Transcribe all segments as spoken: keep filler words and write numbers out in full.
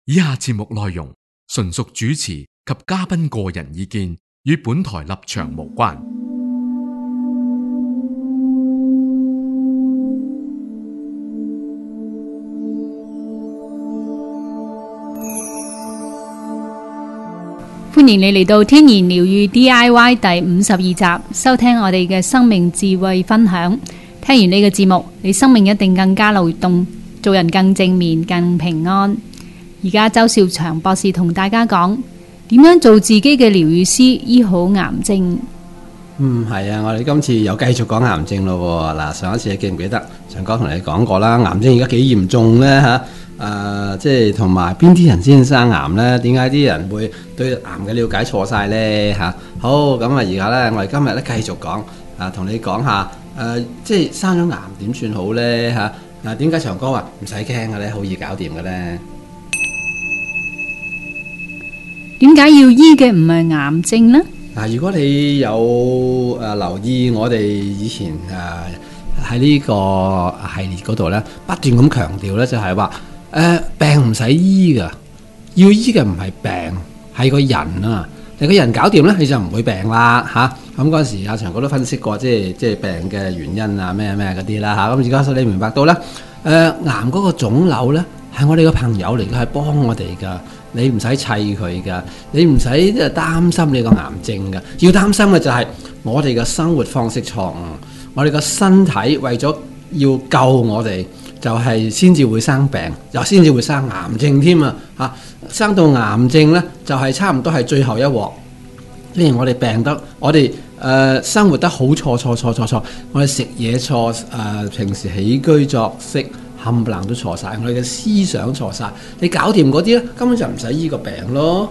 以下節目內容純屬主持及嘉賓個人意見，與本台立場無關。 歡迎你嚟到天然療癒 D I Y 第五十二集，收聽我哋嘅生命智慧分享。聽完呢個節目，你生命一定更加流動，做人更正面、更平安。而家周兆祥博士同大家講點樣做自己嘅療癒師，醫好癌症。 嗯，係啊，我哋今次又繼續講癌症咯。嗱，上一次你記唔記得祥哥同你講過啦？癌症而家幾嚴重呢？吓？誒、呃，即係同埋邊啲人先生癌呢？點解啲人會對癌嘅了解錯晒呢？吓、啊，好，咁啊，而家呢，我哋今日咧繼續講啊，同你講下誒、呃，即係生咗癌點算好呢？吓、啊，嗱，點解祥哥話唔使驚嘅咧，好易搞掂嘅咧？ 點解要醫嘅唔係癌症呢？ 嗱，如果你有誒、呃、留意我哋以前誒喺呢個系列嗰度咧，不斷咁強調咧，就係話誒病唔使醫噶，要醫嘅唔係病，係個人啊。你個人搞掂咧，你就唔會病啦嚇。咁嗰陣時，阿祥哥都分析過，即係即係病嘅原因啊，咩咩嗰啲啦嚇。咁而家你明白到咧，誒、呃、癌嗰個腫瘤咧係我哋嘅朋友嚟嘅，係幫我哋噶。你唔使砌佢噶，你唔使擔心你個癌症噶。要擔心嘅就係我哋嘅生活方式錯誤，我哋個身體為咗要救我哋，就係先至會生病，又先至會生癌症添啊！嚇，生到癌症呢，就係、是、差唔多係最後一鑊。雖然我哋病得，我哋誒、呃、生活得好錯錯錯錯錯，我哋食嘢錯，誒、呃、平時起居作息冚唪唥都錯晒，我哋嘅思想錯晒。你搞掂嗰啲咧，根本就唔使醫個病咯。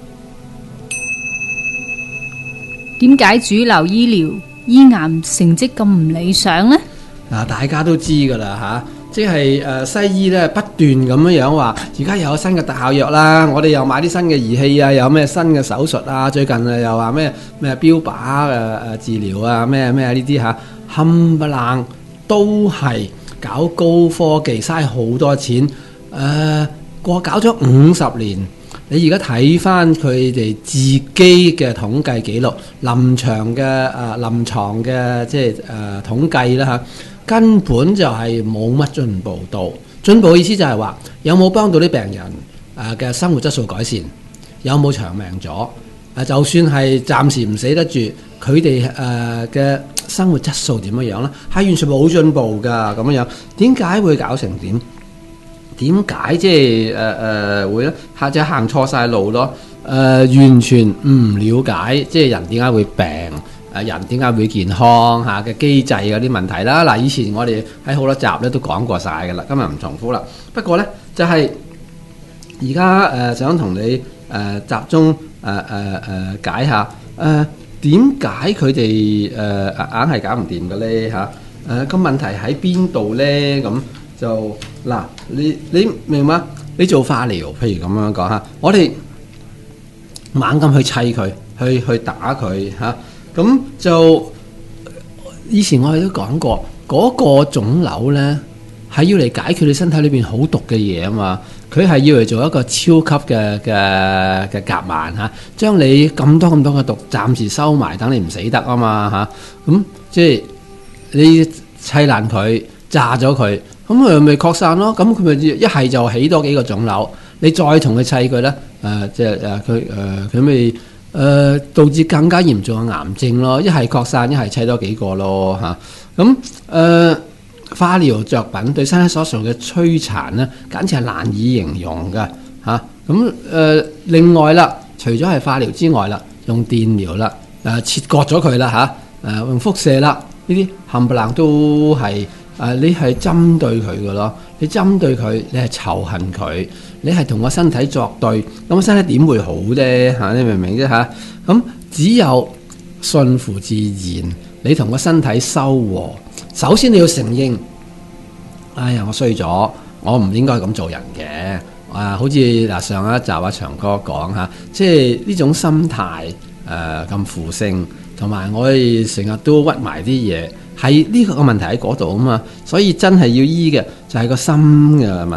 點解主流醫療醫癌成績咁唔理想呢？ 嗱，大家都知噶啦嚇，即係誒西醫咧不斷咁樣樣話，而家又有新嘅特效藥啦，我哋又買啲新嘅儀器啊，有咩新嘅手術啊，最近啊又話咩咩標靶誒誒治療啊，咩咩呢啲嚇，冚唪唥都係搞高科技，嘥好多錢。誒、呃、過搞咗五十年，你而家睇翻佢哋自己嘅統計記錄，臨床嘅誒、呃、臨床嘅即係誒、呃、統計啦嚇，根本就係冇乜進步到。進步嘅意思就係話有冇幫到啲病人誒嘅生活質素改善，有冇長命咗？誒就算係暫時唔死得住，佢哋誒嘅生活質素點樣樣咧？係完全冇進步㗎咁樣樣。點解會搞成點？點解即係誒誒會咧？或者行錯晒路咯？誒、呃、完全唔了解，即係人點解會病？誒人點解會健康嚇嘅機制嗰啲問題啦。嗱，以前我哋喺好多集咧都講過晒㗎啦，今日唔重複啦。不過咧就係而家誒想同你誒、呃、集中誒誒誒解下誒點解佢哋誒硬係搞唔掂嘅咧嚇？誒個問題喺邊度咧？咁就嗱，你你明嗎？你做化療，譬如咁樣講嚇，我哋猛咁去砌佢，去去打佢嚇。咁就以前我哋都講過，嗰、那個腫瘤呢係要嚟解決你身體裏邊好毒嘅嘢啊嘛，佢係要嚟做一個超級嘅嘅嘅夾萬嚇，將你咁多咁多嘅毒暫時收埋，等你唔死得啊嘛嚇。咁、嗯、即係你砌爛佢，炸咗佢，咁佢咪擴散咯。咁佢咪一係就起多幾個腫瘤，你再同佢砌佢呢，誒、呃、即係誒佢誒佢咪。誒、呃、導致更加嚴重嘅癌症咯，一係擴散，一係砌多幾個咯嚇。咁、啊、誒、呃、化療藥品對身體所受嘅摧殘咧，簡直係難以形容嘅嚇。咁、啊、誒、呃、另外啦，除咗係化療之外啦，用電療啦，誒、啊、切割咗佢啦嚇，誒、啊、用輻射啦，呢啲冚唪唥都係誒、啊、你係針對佢嘅咯，你針對佢，你係仇恨佢。你係同個身體作對，咁個身體點會好啫？嚇，你明唔明啫？嚇，咁只有順乎自然，你同個身體修和。首先你要承認，哎呀，我衰咗，我唔應該咁做人嘅。啊，好似嗱上一集阿祥哥講嚇，即係呢種心態誒咁負性，同埋我哋成日都屈埋啲嘢。係呢個個問題喺嗰度啊嘛，所以真係要醫嘅就係個心嘅問題。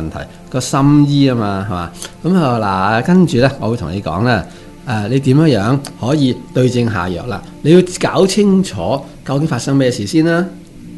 個心醫啊嘛，係嘛？咁啊嗱，跟住咧，我會同你講咧，誒、呃，你點樣樣可以對症下藥啦？你要搞清楚究竟發生咩事先啦。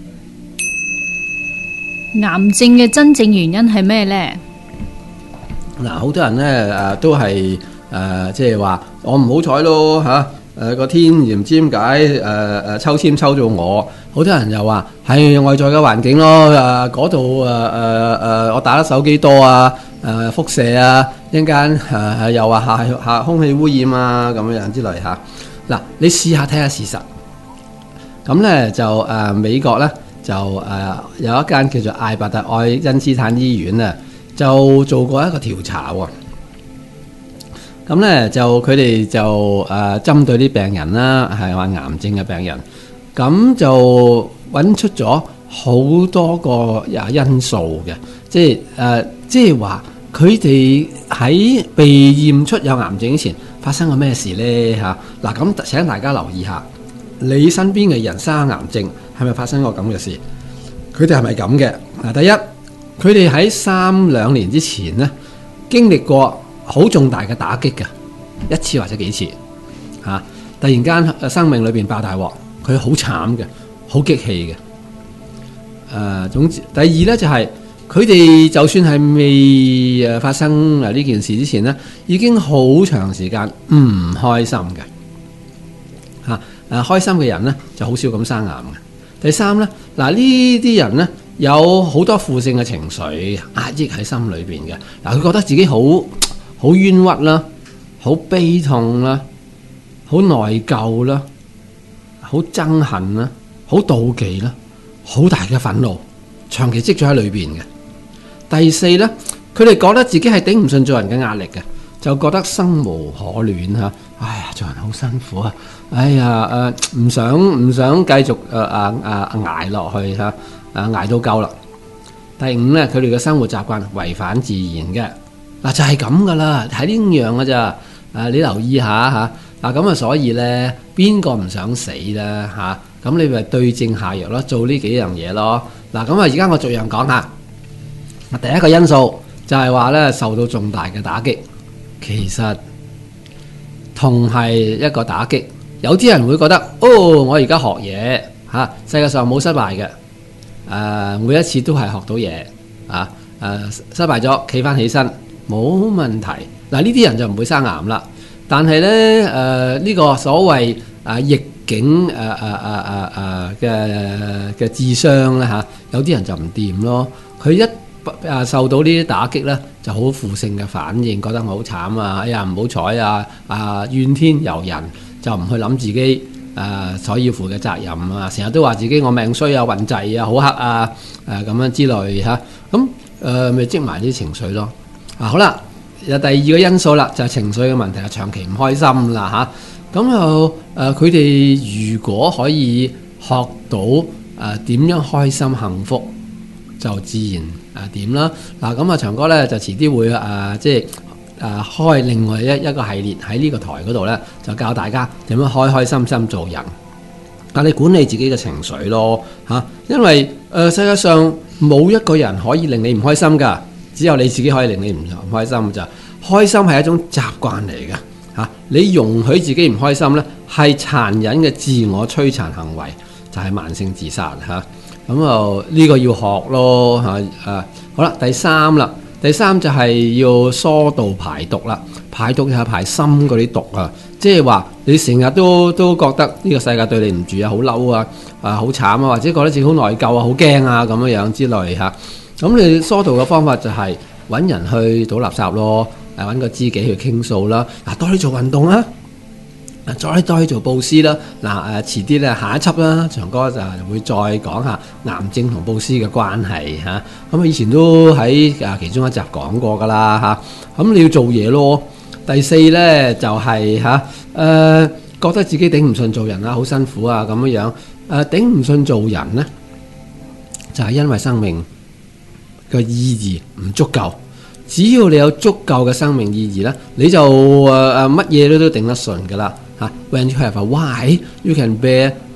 癌症嘅真正原因係咩呢？ 嗱，好多人咧誒都係誒即係話我唔好彩咯嚇，誒個天唔知點解誒誒抽籤抽到我。好多人又話係外在嘅環境咯，誒嗰度誒誒誒我打得手機多啊，誒輻射啊，一陣間誒又話下下空氣污染啊咁樣之類嚇。嗱，你試下睇下事實。咁咧就誒、呃、美國咧就誒、呃、有一間叫做艾伯特愛因斯坦醫院啊，就做過一個調查喎。咁咧就佢哋就誒、呃、針對啲病人啦，係話癌症嘅病人。咁就揾出咗好多個因素嘅，即係誒、呃，即係話佢哋喺被驗出有癌症之前發生過咩事呢？嚇、啊？嗱，咁請大家留意下，你身邊嘅人生癌症係咪發生過咁嘅事？佢哋係咪咁嘅？嗱，第一，佢哋喺三兩年之前呢，經歷過好重大嘅打擊嘅一次或者幾次嚇、啊，突然間生命裏邊爆大鑊。佢好慘嘅，好激氣嘅。誒、呃，總之，第二咧就係佢哋就算係未誒發生誒呢件事之前咧，已經好長時間唔開心嘅。嚇、啊、誒，開心嘅人咧就好少咁生癌嘅。第三咧，嗱呢啲人咧有好多負性嘅情緒壓抑喺心裏邊嘅。嗱、啊，佢覺得自己好好冤屈啦，好悲痛啦，好內疚啦。好憎恨啦，好妒忌啦，好大嘅憤怒，長期積咗喺裏邊嘅。第四呢，佢哋覺得自己係頂唔順做人嘅壓力嘅，就覺得生無可戀嚇。哎呀，做人好辛苦啊！哎呀，誒、呃、唔想唔想繼續誒誒誒捱落去嚇，誒、呃、捱到夠啦。第五呢，佢哋嘅生活習慣違反自然嘅。嗱就係咁噶啦，係呢樣嘅咋？誒你留意下嚇。嗱咁啊，所以咧，邊個唔想死咧嚇？咁、啊、你咪對症下藥咯，做呢幾樣嘢咯。嗱咁啊，而家我逐樣講下。第一個因素就係話咧，受到重大嘅打擊，其實同係一個打擊。有啲人會覺得，哦，我而家學嘢嚇，世界上冇失敗嘅，誒、呃、每一次都係學到嘢啊，誒、呃、失敗咗企翻起身冇問題。嗱呢啲人就唔會生癌啦。但係咧，誒、呃、呢、這個所謂啊逆境誒誒誒誒誒嘅嘅智商咧嚇、啊，有啲人就唔掂咯。佢一啊受到呢啲打擊咧，就好負性嘅反應，覺得我好慘啊！哎呀唔好彩啊！啊怨天尤人，就唔去諗自己誒所要負嘅責任啊！成日都話自己我命衰啊、運滯啊、好黑啊誒咁樣之類嚇，咁誒咪積埋啲情緒咯。啊好啦。有第二個因素啦，就係、是、情緒嘅問題，係長期唔開心啦嚇。咁又誒，佢、呃、哋如果可以學到誒點、呃、樣開心幸福，就自然誒點啦。嗱咁啊，長哥咧就遲啲會誒、呃、即係誒、呃、開另外一一個系列喺呢個台嗰度咧，就教大家點樣開開心心做人。但你管理自己嘅情緒咯嚇、啊，因為誒、呃、世界上冇一個人可以令你唔開心㗎。只有你自己可以令你唔開心咋，開心係一種習慣嚟嘅嚇。你容許自己唔開心呢，係殘忍嘅自我摧殘行為，就係、是、慢性自殺嚇。咁啊呢個要學咯嚇。啊好啦，第三啦，第三就係要疏導排毒啦。排毒就係排心嗰啲毒啊，即係話你成日都都覺得呢個世界對你唔住啊，好嬲啊，啊好慘啊，或者覺得自己好內疚啊，好驚啊咁樣樣之類嚇。咁你疏導嘅方法就係揾人去倒垃圾咯，誒揾個知己去傾訴啦。嗱，多啲做運動啦，再多啲做佈施啦。嗱誒，遲啲咧下一輯啦，長哥就會再講下癌症同佈施嘅關係嚇。咁啊，以前都喺誒其中一集講過噶啦嚇。咁你要做嘢咯。第四咧就係嚇誒，覺得自己頂唔順做人啊，好辛苦啊咁樣樣。誒頂唔順做人咧，就係因為生命個意義唔足夠。只要你有足夠嘅生命意義咧，你就誒誒乜嘢都都頂得順噶啦嚇。When you have a why, you can bear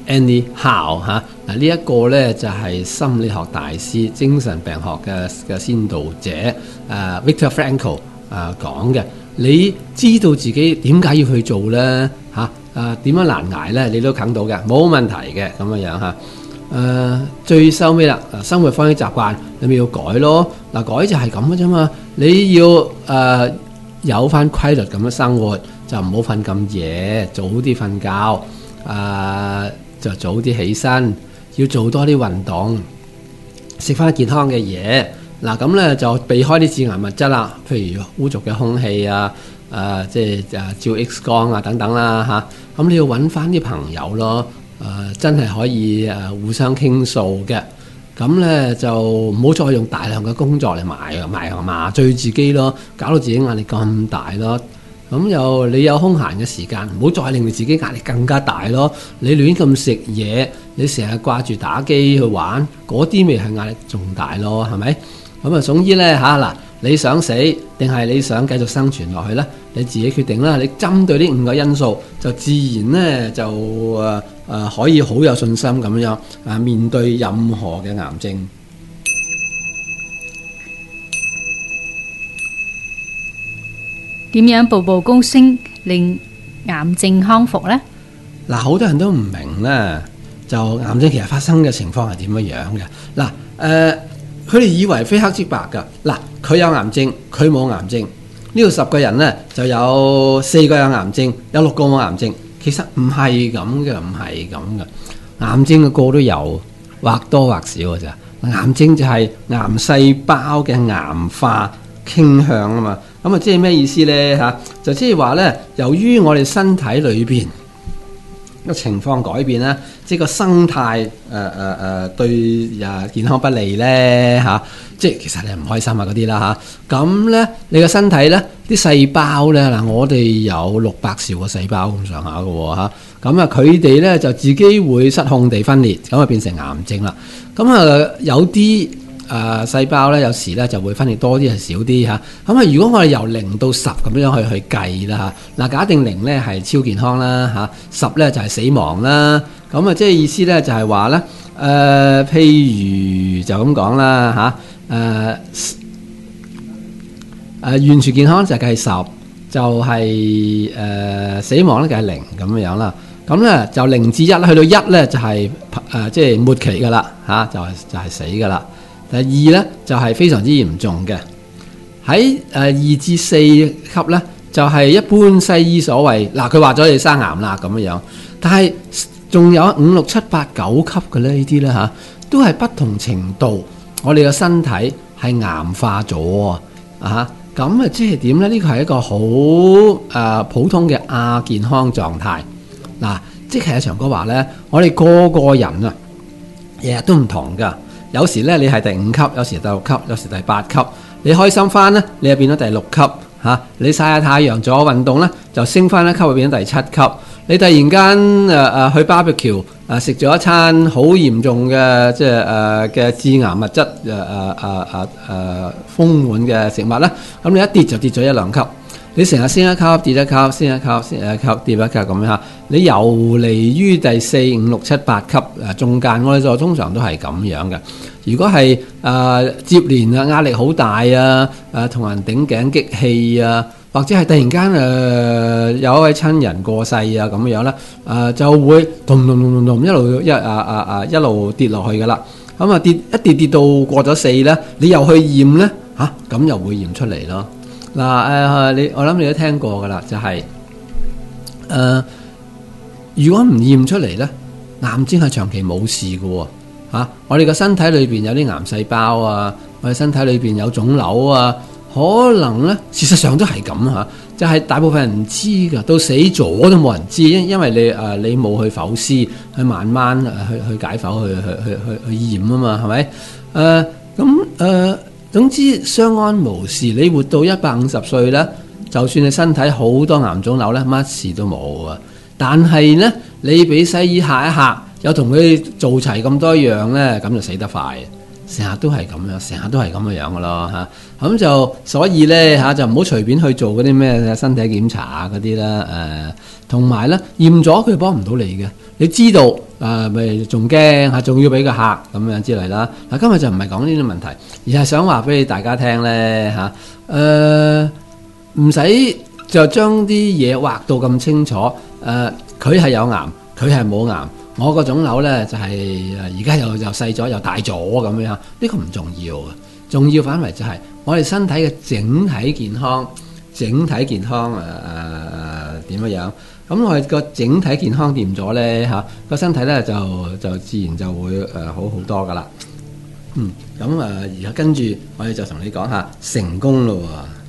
anyhow 嚇。嗱呢一個咧就係、是、心理學大師、精神病學嘅嘅先導者誒、呃、Viktor Frankl 誒講嘅。你知道自己點解要去做咧嚇？誒點樣難捱咧？你都啃到嘅，冇問題嘅咁樣樣嚇。誒、呃、最收尾啦，生活方式習慣你咪要改咯。嗱、呃、改就係咁嘅啫嘛。你要誒、呃、有翻規律咁樣生活，就唔好瞓咁夜，早啲瞓覺。誒、呃、就早啲起身，要做多啲運動，食翻健康嘅嘢。嗱咁咧就避開啲致癌物質啦，譬如污濁嘅空氣啊，誒、呃、即係誒照 X 光啊等等啦嚇。咁、啊、你要揾翻啲朋友咯，誒、呃、真係可以誒、呃、互相傾訴嘅。咁咧就唔好再用大量嘅工作嚟埋埋麻醉自己咯，搞到自己壓力咁大咯。咁又你有空閒嘅時間，唔好再令你自己壓力更加大咯。你亂咁食嘢，你成日掛住打機去玩，嗰啲咪係壓力仲大咯，係咪？咁啊，總之咧嚇嗱，你想死定係你想繼續生存落去咧？你自己決定啦。你針對呢五個因素，就自然咧就誒誒、呃呃、可以好有信心咁樣啊面對任何嘅癌症。 點樣步步高升令癌症康復呢？ 嗱，好多人都唔明咧，就癌症其實發生嘅情況係點樣樣嘅？嗱，誒，佢哋以為非黑即白㗎。嗱，佢有癌症，佢冇癌症。呢度十個人咧，就有四個有癌症，有六個冇癌症。其實唔係咁嘅，唔係咁嘅。癌症嘅個都有，或多或少嘅咋。癌症就係癌細胞嘅癌化傾向啊嘛。咁啊，即係咩意思咧？嚇，就即係話咧，由於我哋身體裏邊個情況改變啦，即係個生態誒誒誒對啊健康不利咧嚇，即係其實你唔開心啊嗰啲啦嚇。咁咧，你個身體咧啲細胞咧嗱，我哋有六百兆個細胞咁上下嘅喎嚇。咁啊，佢哋咧就自己會失控地分裂，咁啊變成癌症啦。咁啊，有啲誒、呃、細胞咧，有時咧就會分裂多啲，係少啲嚇。咁啊，如果我哋由零到十咁樣去去計啦嚇，嗱假定零咧係超健康啦嚇，十咧就係死亡啦。咁啊，即係意思咧就係話咧，誒、呃、譬如就咁講啦嚇，誒誒完全健康就計十，就係、是、誒、呃、死亡咧就係零咁樣樣啦。咁咧就零至一啦，去到一咧就係誒即係末期噶啦嚇，就係、是、就係、是、死噶啦。第二咧就係、是、非常之嚴重嘅，喺誒、呃、二至四級咧就係、是、一般西醫所謂嗱，佢話咗你生癌啦咁樣樣，但係仲有五六七八九級嘅咧呢啲咧嚇，都係不同程度，我哋嘅身體係癌化咗啊！咁啊即係點咧？呢個係一個好誒、呃、普通嘅亞健康狀態嗱、啊，即係阿長哥話咧，我哋個個人啊日日都唔同噶。有時咧你係第五級，有時第六級，有時第八級。你開心翻咧，你就變咗第六級嚇、啊。你曬下太陽做下運動咧，就升翻一級，變咗第七級。你突然間誒誒去 barbecue 誒食咗一餐好嚴重嘅即係誒嘅致癌物質誒誒誒誒誒豐滿嘅食物咧，咁你一跌就跌咗一兩級。你成日升一級跌一級，升一級升一級跌一級咁樣嚇，你游離於第四五六七八級誒中間，我哋就通常都係咁樣嘅。如果係誒、呃、接連啊壓力好大啊，誒同人頂頸激氣啊，或者係突然間誒、呃、有一位親人過世啊咁樣咧，誒、呃、就會咚咚咚咚咚一路一啊啊啊一路跌落去噶啦。咁啊跌一跌跌到過咗四咧，你又去驗咧嚇，咁、啊、又會驗出嚟咯。嗱誒、呃，你我諗你都聽過噶啦，就係、是、誒、呃，如果唔驗出嚟咧，癌症係長期冇事嘅喎、啊、我哋個身體裏邊有啲癌細胞啊，我哋身體裏邊有腫瘤啊，可能咧事實上都係咁嚇，就係、是、大部分人唔知㗎，到死咗都冇人知，因因為你誒、呃、你冇去剖屍，去慢慢誒去去解剖，去去去去去驗啊嘛，係咪？誒咁誒。總之相安無事，你活到一百五十歲咧，就算你身體好多癌腫瘤咧，乜事都冇啊。但係咧，你俾西醫嚇一嚇，又同佢做齊咁多樣咧，咁就死得快。 成日都係咁樣，成日都係咁嘅樣嘅咯嚇。咁就所以咧嚇，就唔好隨便去做嗰啲咩身體檢查啊嗰啲啦。誒，同埋咧驗咗佢幫唔到你嘅，你知道誒咪仲驚嚇，仲要俾個客咁樣之類啦。嗱，今日就唔係講呢啲問題，而係想話俾大家聽咧嚇。誒，唔使就將啲嘢畫到咁清楚。誒，佢係有癌，佢係冇癌。我個腫瘤咧就係誒而家又又細咗又大咗咁樣，呢、這個唔重要啊，重要反為就係我哋身體嘅整體健康，整體健康誒誒點樣樣？咁我哋個整體健康掂咗咧嚇，個身體咧就就自然就會誒、呃、好好多噶啦。嗯，咁誒而家跟住我哋就同你講下成功咯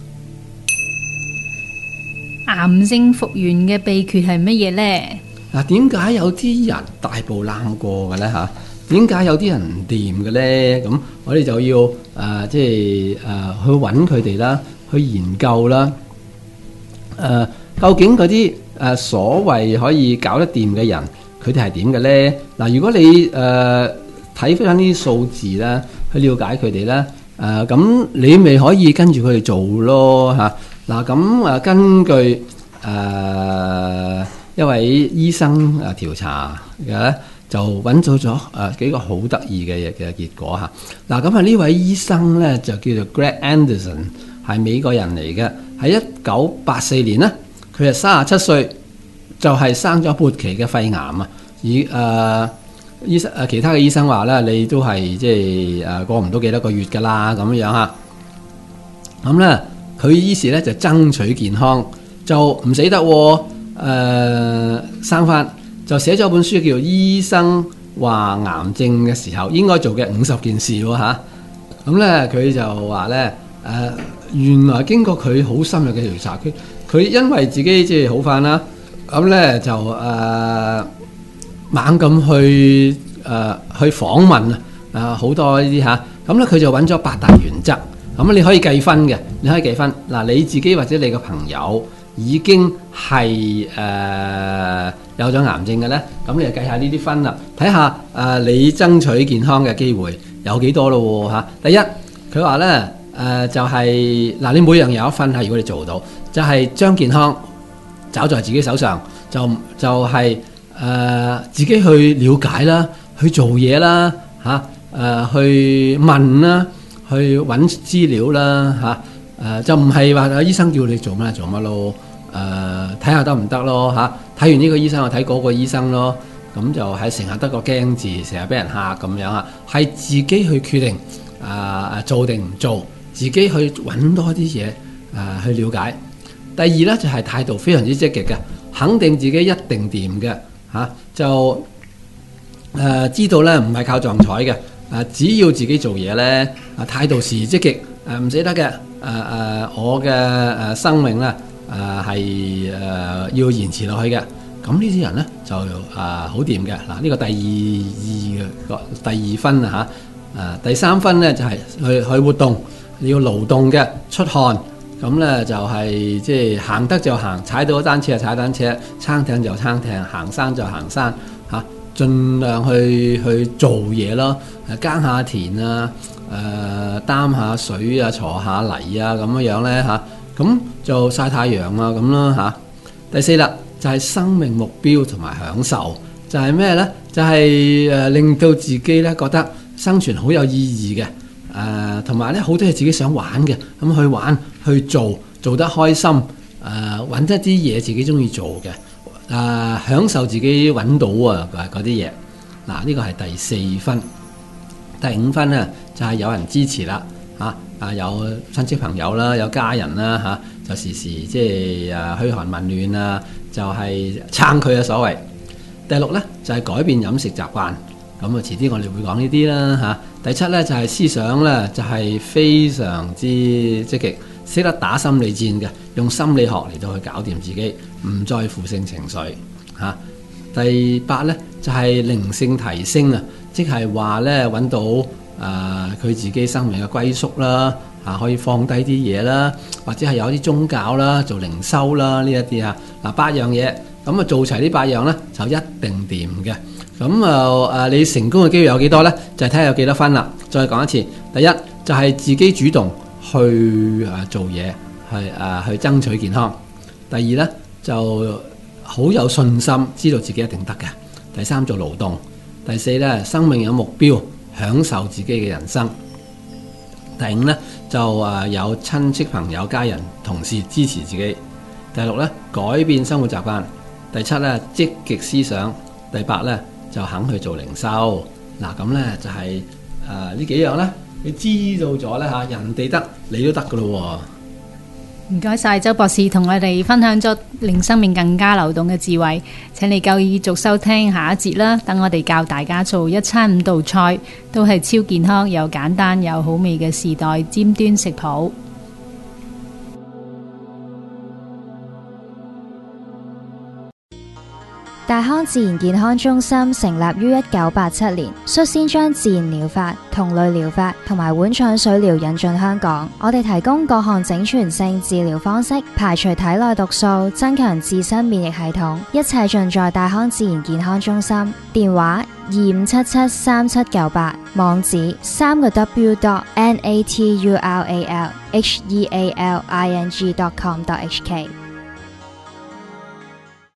喎。 癌症復原嘅秘訣係乜嘢咧？ 嗱，點解有啲人大步攬過嘅咧嚇？點解有啲人唔掂嘅咧？咁我哋就要誒、呃，即係誒、呃、去揾佢哋啦，去研究啦。誒、呃，究竟嗰啲誒所謂可以搞得掂嘅人，佢哋係點嘅咧？嗱，如果你誒睇翻啲數字啦，去了解佢哋咧，誒、呃、咁你咪可以跟住佢哋做咯嚇。嗱，咁誒根據誒。呃一位醫生啊調查嘅咧，就揾到咗誒幾個好得意嘅嘅結果嚇。嗱，咁啊呢位醫生咧就叫做 Greg Anderson，係美國人嚟嘅，喺一九八四年咧，佢係三十七歲，就係、是、生咗末期嘅肺癌啊。而誒、呃、醫生誒其他嘅醫生話咧，你都係即係誒過唔到幾多個月㗎啦咁樣嚇。咁咧佢於是咧就爭取健康，就唔死得喎。誒、呃、生翻就寫咗本書叫做《醫生話癌症嘅時候應該做嘅五十件事》喎嚇。咁咧佢就話咧誒原來經過佢好深入嘅調查，佢佢因為自己即係好翻啦，咁咧就誒、呃、猛咁去誒、呃、去訪問啊好多呢啲嚇。咁咧佢就揾咗八大原則，咁你可以計分嘅，你可以計分嗱，你自己或者你嘅朋友已經係誒、呃、有咗癌症嘅咧，咁你就計下呢啲分啦，睇下誒你爭取健康嘅機會有幾多咯喎嚇。第一，佢話咧誒就係、是、嗱，你每樣有一分嚇，如果你做到，就係、是、將健康找在自己手上，就就係、是、誒、呃、自己去了解啦，去做嘢啦嚇，誒、呃、去問啦，去揾資料啦嚇，誒、呃、就唔係話醫生叫你做乜做乜咯。誒睇下得唔得咯嚇，睇完呢個醫生我睇嗰個醫生咯，咁就係成日得個驚字，成日俾人嚇咁樣啊，係自己去決定啊、呃、做定唔做，自己去揾多啲嘢啊去了解。第二呢，就係、是、態度非常之積極嘅，肯定自己一定掂嘅嚇，就誒、呃、知道呢唔係靠撞彩嘅，誒、呃、只要自己做嘢呢，啊態度時積極，誒唔死得嘅，誒、呃、誒我嘅誒生命呢。誒係誒要延遲落去嘅，咁呢啲人咧就誒好掂嘅。嗱、呃、呢、這個第二二個第二分啊嚇，誒、呃、第三分咧就係、是、去去活動，你要勞動嘅出汗，咁咧就係、是、即係行得就行，踩到單車就踩單車，撐艇就撐艇，行山就行山嚇，盡量去去做嘢咯，誒耕下田啊，誒擔下水啊，鋤下泥啊咁樣樣咧嚇。咁就曬太陽啊咁啦嚇。第四啦，就係、是、生命目標同埋享受，就係咩呢？就係、是、誒、呃、令到自己咧覺得生存好有意義嘅，誒同埋咧好多嘢自己想玩嘅，咁去玩去做，做得開心，誒、呃、揾一啲嘢自己中意做嘅，誒、呃、享受自己揾到啊嗰啲嘢。嗱呢個係第四分，第五分呢，就係、是、有人支持啦嚇。啊有親戚朋友啦，有家人啦嚇、啊，就時時即係啊噓寒問暖啊，就係、是、撐佢嘅所謂。第六呢，就係、是、改變飲食習慣，咁啊遲啲我哋會講呢啲啦嚇。第七呢，就係、是、思想呢，就係、是、非常之積極，識得打心理戰嘅，用心理學嚟到去搞掂自己，唔在乎性情緒嚇、啊。第八呢，就係、是、靈性提升啊，即係話呢，揾到。誒佢、呃、自己生命嘅歸宿啦，嚇、啊、可以放低啲嘢啦，或者係有啲宗教啦，做靈修啦呢一啲嚇嗱八樣嘢，咁啊做齊呢八樣咧就一定掂嘅。 咁啊誒，你成功嘅機會有幾多呢？就係睇下有幾多分啦。再講一次，第一就係、是、自己主動去誒做嘢，係誒、呃、去爭取健康。第二呢，就好有信心，知道自己一定得嘅。第三做勞動。第四呢，生命有目標，享受自己嘅人生。第五呢，就誒有親戚朋友家人同事支持自己。第六呢，改變生活習慣。第七呢，積極思想。第八呢，就肯去做零售。嗱咁呢，就係誒呢幾樣呢，你知道咗呢，嚇，人哋得你都得噶咯喎。 唔該晒周博士同我哋分享咗令生命更加流動嘅智慧，請你繼續收聽下一節啦。等我哋教大家做一餐五道菜，都係超健康又簡單又好味嘅時代尖端食譜。 大康自然健康中心成立於一九八七年，率先將自然療法、同類療法同埋碗腸水療引進香港。我哋提供各項整全性治療方式，排除體內毒素，增強自身免疫系統，一切盡在大康自然健康中心。電話二五七七三七九八，網址三個 w dot n a t u r a l h e a l i n g dot com dot h k。